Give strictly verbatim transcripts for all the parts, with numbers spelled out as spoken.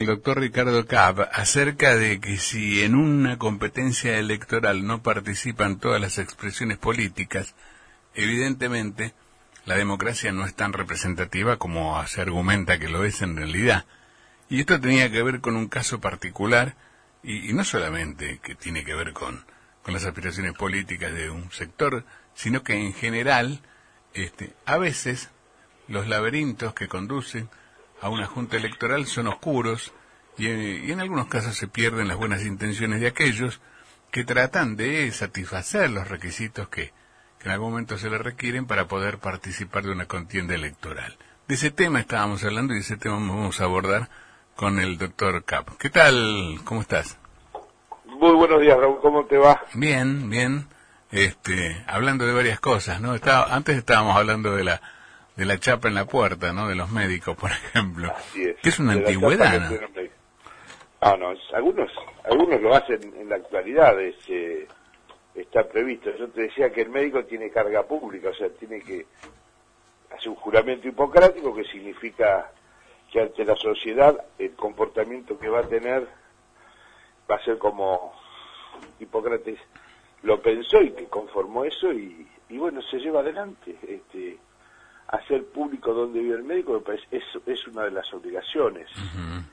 El doctor Ricardo Kapp acerca de que si en una competencia electoral no participan todas las expresiones políticas, evidentemente la democracia no es tan representativa como se argumenta que lo es en realidad. Y esto tenía que ver con un caso particular, y, y no solamente que tiene que ver con, con las aspiraciones políticas de un sector, sino que en general, este, a veces los laberintos que conducen a una junta electoral son oscuros y, y en algunos casos se pierden las buenas intenciones de aquellos que tratan de satisfacer los requisitos que, que en algún momento se les requieren para poder participar de una contienda electoral. De ese tema estábamos hablando y de ese tema vamos a abordar con el doctor Kapp. ¿Qué tal? ¿Cómo estás? Muy buenos días, Raúl. ¿Cómo te va? Bien, bien. Este, hablando de varias cosas, ¿no? Estaba, antes estábamos hablando de la de la chapa en la puerta, ¿no? De los médicos, por ejemplo. Así es. Que es una antigüedad, ¿no? Ah, no, algunos algunos lo hacen en la actualidad, es, eh, está previsto. Yo te decía que el médico tiene carga pública, o sea, tiene que hacer un juramento hipocrático que significa que ante la sociedad el comportamiento que va a tener va a ser como Hipócrates lo pensó y que conformó eso y, y bueno, se lleva adelante. Este, hacer público donde vive el médico me parece, es, es una de las obligaciones. Uh-huh.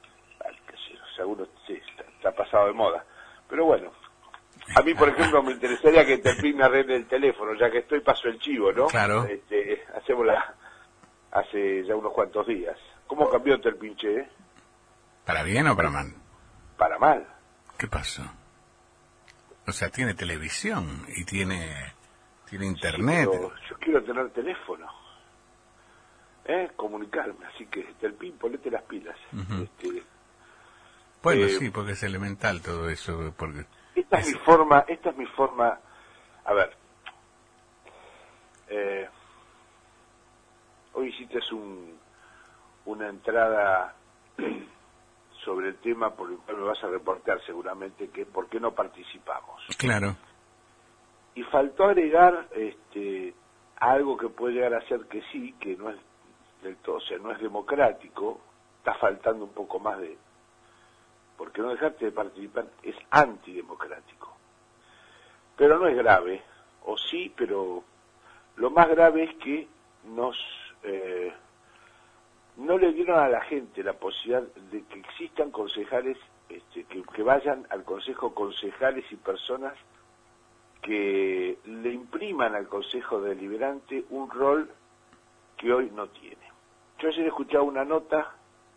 O sea, uno sí, está, está pasado de moda. Pero bueno, a mí, por ejemplo, me interesaría que Terpín me arregle el teléfono, ya que estoy, paso el chivo, ¿no? Claro. Este, hacemos la, hace ya unos cuantos días. ¿Cómo cambió Terpín, che? ¿Para bien o para mal? Para mal. ¿Qué pasó? O sea, tiene televisión y tiene, tiene internet. Sí, yo quiero tener teléfono. ¿Eh? Comunicarme, así que Terpín, ponete las pilas. Uh-huh. Este, bueno, eh, sí, porque es elemental todo eso. Porque esta es, es mi forma, esta es mi forma, a ver, eh, hoy hiciste un, una entrada sobre el tema por el cual me vas a reportar seguramente, que por qué no participamos. Claro. Y faltó agregar este, algo que puede llegar a ser que sí, que no es del todo, o sea, no es democrático, está faltando un poco más de, porque no dejarte de participar es antidemocrático. Pero no es grave, o sí, pero lo más grave es que nos eh, no le dieron a la gente la posibilidad de que existan concejales, este, que, que vayan al consejo concejales y personas que le impriman al consejo deliberante un rol que hoy no tiene. Yo ayer he escuchado una nota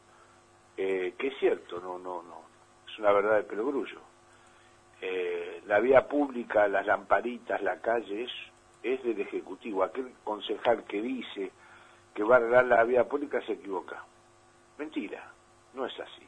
eh, que es cierto, no, no, no, es una verdad de perogrullo. Eh, la vía pública, las lamparitas, la calle es, es del Ejecutivo. Aquel concejal que dice que va a arreglar la vía pública se equivoca. Mentira, no es así.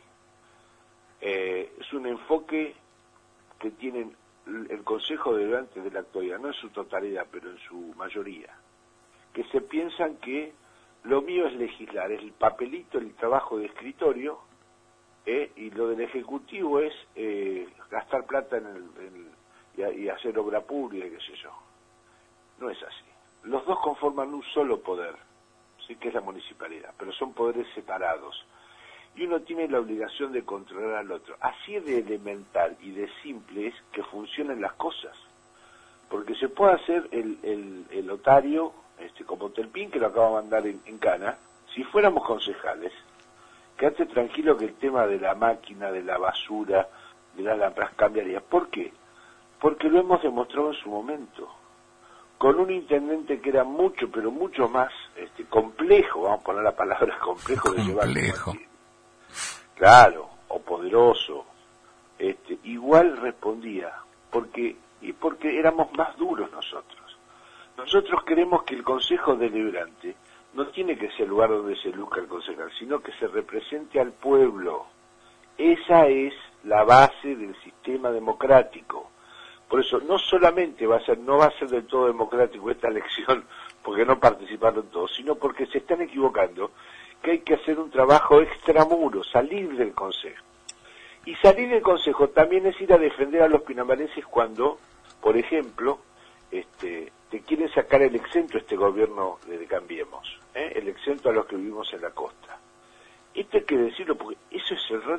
Eh, es un enfoque que tienen el Consejo Deliberante de la actualidad, no en su totalidad, pero en su mayoría, que se piensan que lo mío es legislar, es el papelito, el trabajo de escritorio, eh, y lo del Ejecutivo es eh, gastar plata en el, en, y, y hacer obra pública, qué sé yo. No es así. Los dos conforman un solo poder, sí, que es la municipalidad, pero son poderes separados. Y uno tiene la obligación de controlar al otro. Así de elemental y de simple es que funcionen las cosas. Porque se puede hacer el, el, el otario, este, como Terpín, que lo acaba de mandar en, en Cana. Si fuéramos concejales, quédate tranquilo que el tema de la máquina, de la basura, de las lámparas cambiaría. ¿Por qué? Porque lo hemos demostrado en su momento. Con un intendente que era mucho, pero mucho más este, complejo, vamos a poner la palabra complejo de llevar. Complejo. Claro, o poderoso, este, igual respondía, porque y porque éramos más duros nosotros. Nosotros queremos que el Consejo Deliberante no tiene que ser el lugar donde se luzca el concejal, sino que se represente al pueblo. Esa es la base del sistema democrático. Por eso no solamente va a ser, no va a ser del todo democrático esta elección, porque no participaron todos, sino porque se están equivocando, que hay que hacer un trabajo extramuro, salir del Consejo. Y salir del Consejo también es ir a defender a los pinamarenses cuando, por ejemplo, este, te quieren sacar el exento este gobierno de Cambiemos, ¿eh? el exento a los que vivimos en la costa. Esto hay que decirlo porque eso es el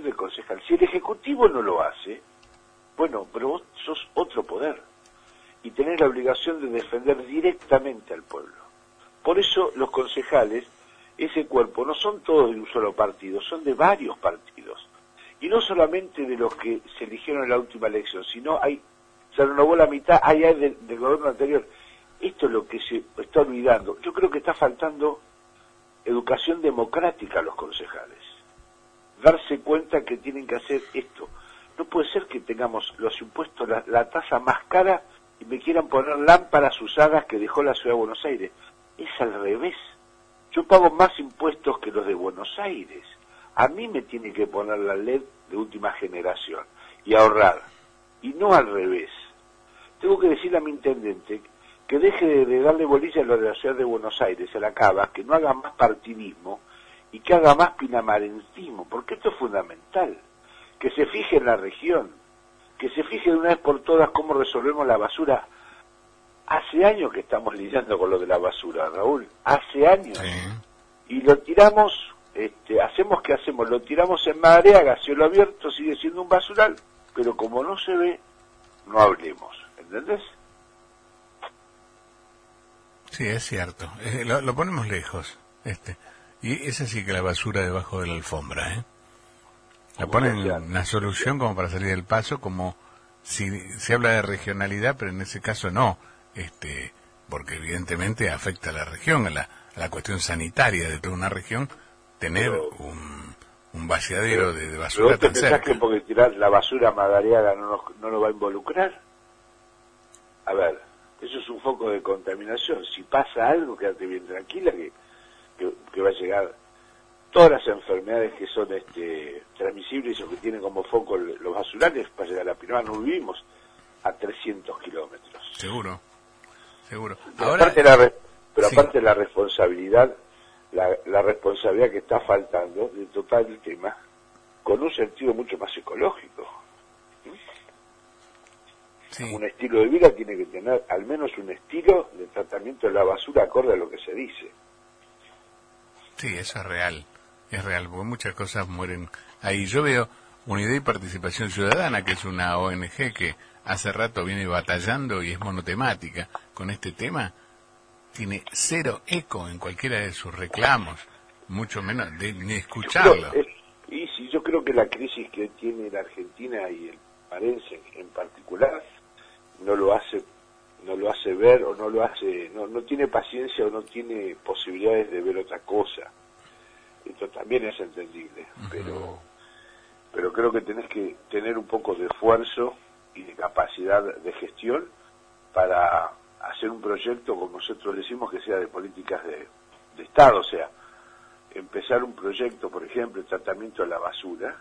obligación del concejal. Si el Ejecutivo no lo hace, bueno, pero vos sos otro poder y tenés la obligación de defender directamente al pueblo. Por eso los concejales, ese cuerpo, no son todos de un solo partido, son de varios partidos. Y no solamente de los que se eligieron en la última elección, sino hay, se renovó la mitad, hay, hay del, del gobierno anterior. Esto es lo que se está olvidando. Yo creo que está faltando educación democrática a los concejales. Darse cuenta que tienen que hacer esto. No puede ser que tengamos los impuestos, la, la tasa más cara, y me quieran poner lámparas usadas que dejó la Ciudad de Buenos Aires. Es al revés. Yo pago más impuestos que los de Buenos Aires. A mí me tiene que poner la L E D de última generación y ahorrar. Y no al revés. Tengo que decirle a mi intendente que deje de, de darle bolilla a lo de la Ciudad de Buenos Aires, a la Cava, que no haga más partidismo y que haga más pinamarentismo, porque esto es fundamental. Que se fije en la región, que se fije de una vez por todas cómo resolvemos la basura. Hace años que estamos lidiando con lo de la basura, Raúl, hace años. Sí. Y lo tiramos, este, hacemos que hacemos, lo tiramos en Madariaga, cielo abierto, sigue siendo un basural, pero como no se ve, no hablemos, ¿entendés? Sí, es cierto, eh, lo, lo ponemos lejos, este, y es así que la basura debajo de la alfombra, ¿eh? La ponen una solución como para salir del paso, como si se habla de regionalidad, pero en ese caso no, este, porque evidentemente afecta a la región, a la, a la cuestión sanitaria de toda una región, tener pero, un, un vaciadero pero, de, de basura pero tan ¿te cerca. pensás que porque tirar la basura a Madariaga no nos, no nos va a involucrar? A ver, eso es un foco de contaminación. Si pasa algo, quédate bien tranquila que, que, que va a llegar todas las enfermedades que son este, transmisibles o que tienen como foco los basurales, va a llegar a Pinamar. No vivimos a trescientos kilómetros. Seguro, seguro. Pero Ahora, aparte, la, pero sí. aparte la responsabilidad, la, la responsabilidad que está faltando de total el tema, con un sentido mucho más ecológico. Sí. Un estilo de vida tiene que tener al menos un estilo de tratamiento de la basura acorde a lo que se dice. Sí, eso es real, es real, porque muchas cosas mueren ahí. Yo veo Unidad y Participación Ciudadana, que es una O N G que hace rato viene batallando y es monotemática con este tema, tiene cero eco en cualquiera de sus reclamos, mucho menos de ni escucharlo. Creo, es, y si yo creo que la crisis que tiene la Argentina y el parense en particular no lo hace no lo hace ver o no lo hace no, no tiene paciencia o no tiene posibilidades de ver otra cosa. Esto también es entendible, uh-huh. pero pero creo que tenés que tener un poco de esfuerzo y de capacidad de gestión para hacer un proyecto, como nosotros decimos, que sea de políticas de, de Estado, o sea, empezar un proyecto, por ejemplo, de tratamiento de la basura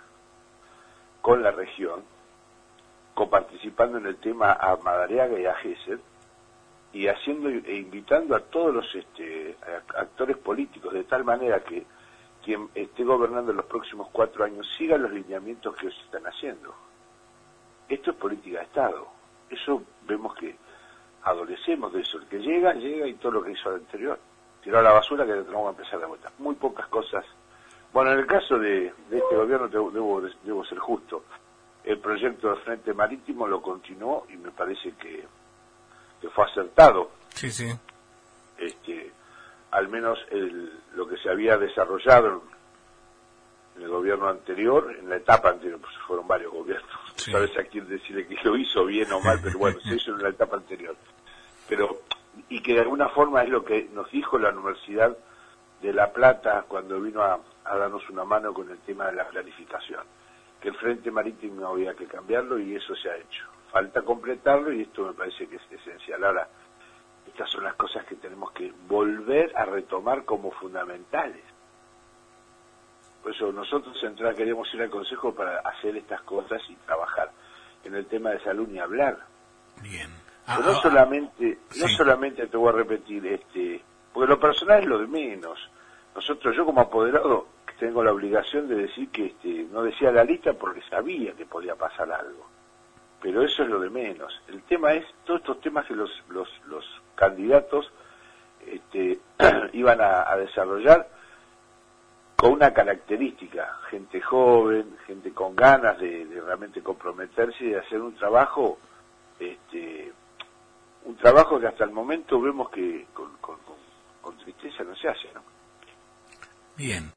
con la región, coparticipando en el tema a Madariaga y a Gesell, y haciendo e invitando a todos los este, actores políticos, de tal manera que quien esté gobernando en los próximos cuatro años siga los lineamientos que se están haciendo. Esto es política de Estado. Eso vemos que adolecemos de eso. El que llega, llega y todo lo que hizo el anterior. Tiró a la basura que tenemos que empezar de vuelta. Muy pocas cosas. Bueno, en el caso de, de este gobierno debo, debo, debo ser justo. El proyecto del Frente Marítimo lo continuó y me parece que, que fue acertado. Sí, sí. Este, al menos el, lo que se había desarrollado en el gobierno anterior, en la etapa anterior, pues fueron varios gobiernos. Sí. Sabes a quién decirle que lo hizo bien o mal, pero bueno, se hizo en la etapa anterior. Pero, y que de alguna forma es lo que nos dijo la Universidad de La Plata cuando vino a, a darnos una mano con el tema de la planificación, que el Frente Marítimo había que cambiarlo y eso se ha hecho. Falta completarlo y esto me parece que es esencial. Ahora, estas son las cosas que tenemos que volver a retomar como fundamentales. Por eso nosotros Central queremos ir al Consejo para hacer estas cosas y trabajar. En el tema de salud ni hablar. Bien. Ah, Pero no ah, solamente, sí. no solamente te voy a repetir, este, porque lo personal es lo de menos. Nosotros, yo como apoderado, tengo la obligación de decir que este, no decía la lista porque sabía que podía pasar algo. Pero eso es lo de menos. El tema es, todos estos temas que los, los, los candidatos este, iban a, a desarrollar con una característica, gente joven, gente con con ganas de, de realmente comprometerse y de hacer un trabajo, este, un trabajo que hasta el momento vemos que con, con, con, con tristeza no se hace, ¿no? Bien.